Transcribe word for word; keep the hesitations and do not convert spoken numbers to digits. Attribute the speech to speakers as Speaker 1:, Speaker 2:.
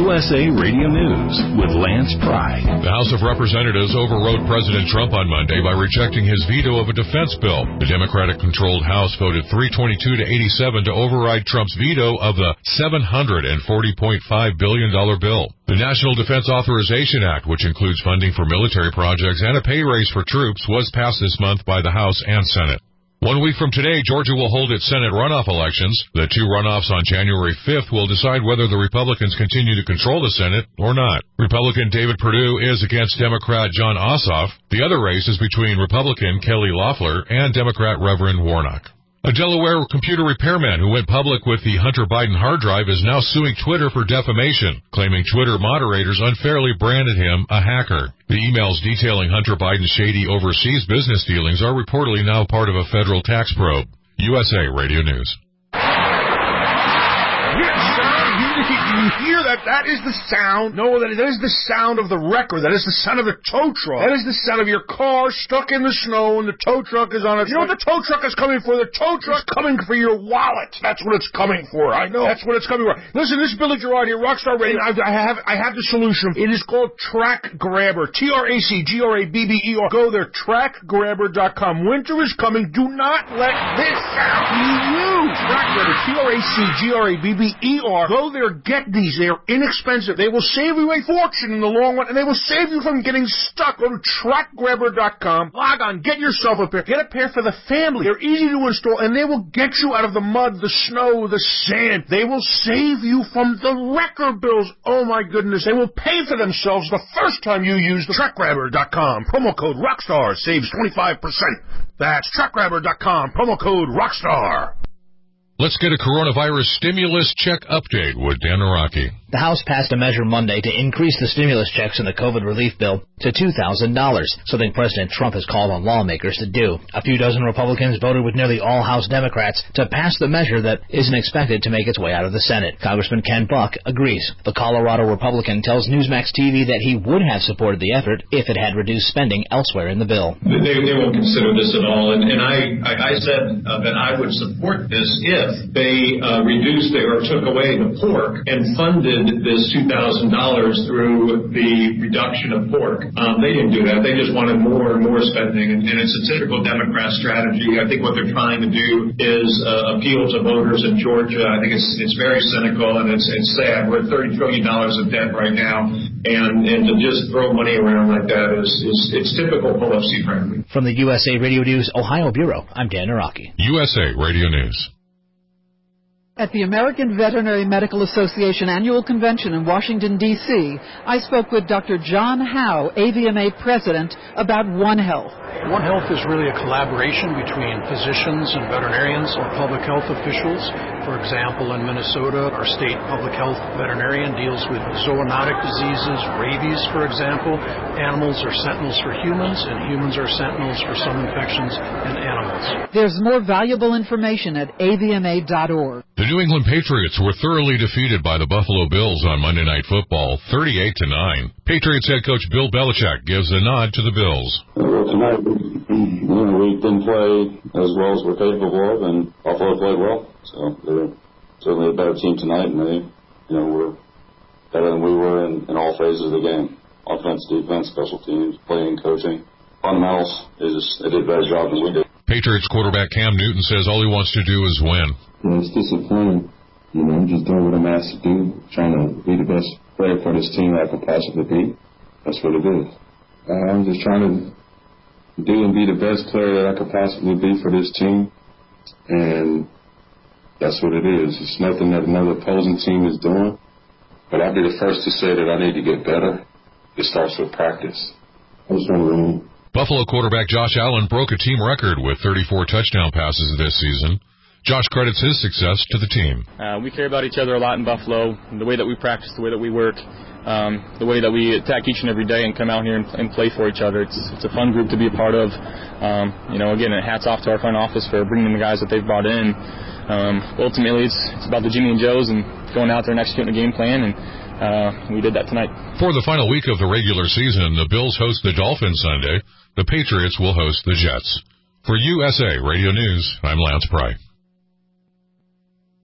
Speaker 1: U S A Radio News with Lance Pry.
Speaker 2: The House of Representatives overrode President Trump on Monday by rejecting his veto of a defense bill. The Democratic-controlled House voted three twenty-two to eighty-seven to override Trump's veto of the seven hundred forty point five billion dollars bill. The National Defense Authorization Act, which includes funding for military projects and a pay raise for troops, was passed this month by the House and Senate. One week from today, Georgia will hold its Senate runoff elections. The two runoffs on January fifth will decide whether the Republicans continue to control the Senate or not. Republican David Perdue is against Democrat Jon Ossoff. The other race is between Republican Kelly Loeffler and Democrat Reverend Warnock. A Delaware computer repairman who went public with the Hunter Biden hard drive is now suing Twitter for defamation, claiming Twitter moderators unfairly branded him a hacker. The emails detailing Hunter Biden's shady overseas business dealings are reportedly now part of a federal tax probe. U S A Radio News.
Speaker 3: You hear that? That is the sound. No, that is, that is the sound of the wrecker. That is the sound of the tow truck. That is the sound of your car stuck in the snow and the tow truck is on it. You know what the tow truck is coming for? The tow truck is coming for your wallet. That's what it's coming for. I know. That's what it's coming for. Listen, this is Billy Gerard here, Rockstar Radio. I, I have I have the solution. It is called Track Grabber. T R A C G R A B B E R. Go there, track grabber dot com. Winter is coming. Do not let this sound be used. Track Grabber. T R A C G R A B B E R. Go there, get these. They are inexpensive. They will save you a fortune in the long run, and they will save you from getting stuck. Go to track grabber dot com. Log on. Get yourself a pair. Get a pair for the family. They're easy to install, and they will get you out of the mud, the snow, the sand. They will save you from the wrecker bills. Oh, my goodness. They will pay for themselves the first time you use the track grabber dot com. Promo code ROCKSTAR saves twenty-five percent. That's track grabber dot com. Promo code ROCKSTAR.
Speaker 2: Let's get a coronavirus stimulus check update with Dan Araki.
Speaker 4: The House passed a measure Monday to increase the stimulus checks in the COVID relief bill to two thousand dollars, something President Trump has called on lawmakers to do. A few dozen Republicans voted with nearly all House Democrats to pass the measure that isn't expected to make its way out of the Senate. Congressman Ken Buck agrees. The Colorado Republican tells Newsmax T V that he would have supported the effort if it had reduced spending elsewhere in the bill.
Speaker 5: They, they won't consider this at all, and, and I, I, I said uh, that I would support this if they uh, reduced or took away the pork and funded this two thousand dollars through the reduction of pork. Um, they didn't do that. They just wanted more and more spending, and, and it's a typical Democrat strategy. I think what they're trying to do is uh, appeal to voters in Georgia. I think it's it's very cynical, and it's it's sad. We're at thirty trillion dollars of debt right now, and, and to just throw money around like that is, is it's typical Pelosi, frankly.
Speaker 4: From the U S A Radio News Ohio Bureau, I'm Dan Araki.
Speaker 2: U S A Radio News.
Speaker 6: At the American Veterinary Medical Association Annual Convention in Washington, D C, I spoke with Doctor John Howe, A V M A President, about One Health.
Speaker 7: One Health is really a collaboration between physicians and veterinarians or public health officials. For example, in Minnesota, our state public health veterinarian deals with zoonotic diseases, rabies, for example. Animals are sentinels for humans, and humans are sentinels for some infections in animals.
Speaker 6: There's more valuable information at A V M A dot org.
Speaker 2: The New England Patriots were thoroughly defeated by the Buffalo Bills on Monday Night Football, thirty-eight to nine. Patriots head coach Bill Belichick gives a nod to the Bills.
Speaker 8: Well, tonight, you know, we didn't play as well as we're capable of, and Buffalo played well. So they're certainly a better team tonight, and they, you know, were better than we were in, in all phases of the game. Offense, defense, special teams, playing, coaching. Fundamentals, they just they did a better job than we did.
Speaker 2: Patriots quarterback Cam Newton says all he wants to do is win.
Speaker 9: Yeah, it's disappointing. You know, I'm just doing what I'm asked to do, trying to be the best player for this team I can possibly be. That's what it is. Uh, I'm just trying to do and be the best player that I could possibly be for this team, and that's what it is. It's nothing that another opposing team is doing, but I'll be the first to say that I need to get better. It starts with practice. I just want to win.
Speaker 2: Buffalo quarterback Josh Allen broke a team record with thirty-four touchdown passes this season. Josh credits his success to the team.
Speaker 10: Uh, we care about each other a lot in Buffalo, the way that we practice, the way that we work, um, the way that we attack each and every day and come out here and, and play for each other. It's it's a fun group to be a part of. Um, you know, again, hats off to our front office for bringing the guys that they've brought in. Um, ultimately, it's, it's about the Jimmy and Joes and going out there and executing a game plan, and uh, we did that tonight.
Speaker 2: For the final week of the regular season, the Bills host the Dolphins Sunday. The Patriots will host the Jets. For U S A Radio News, I'm Lance Pry.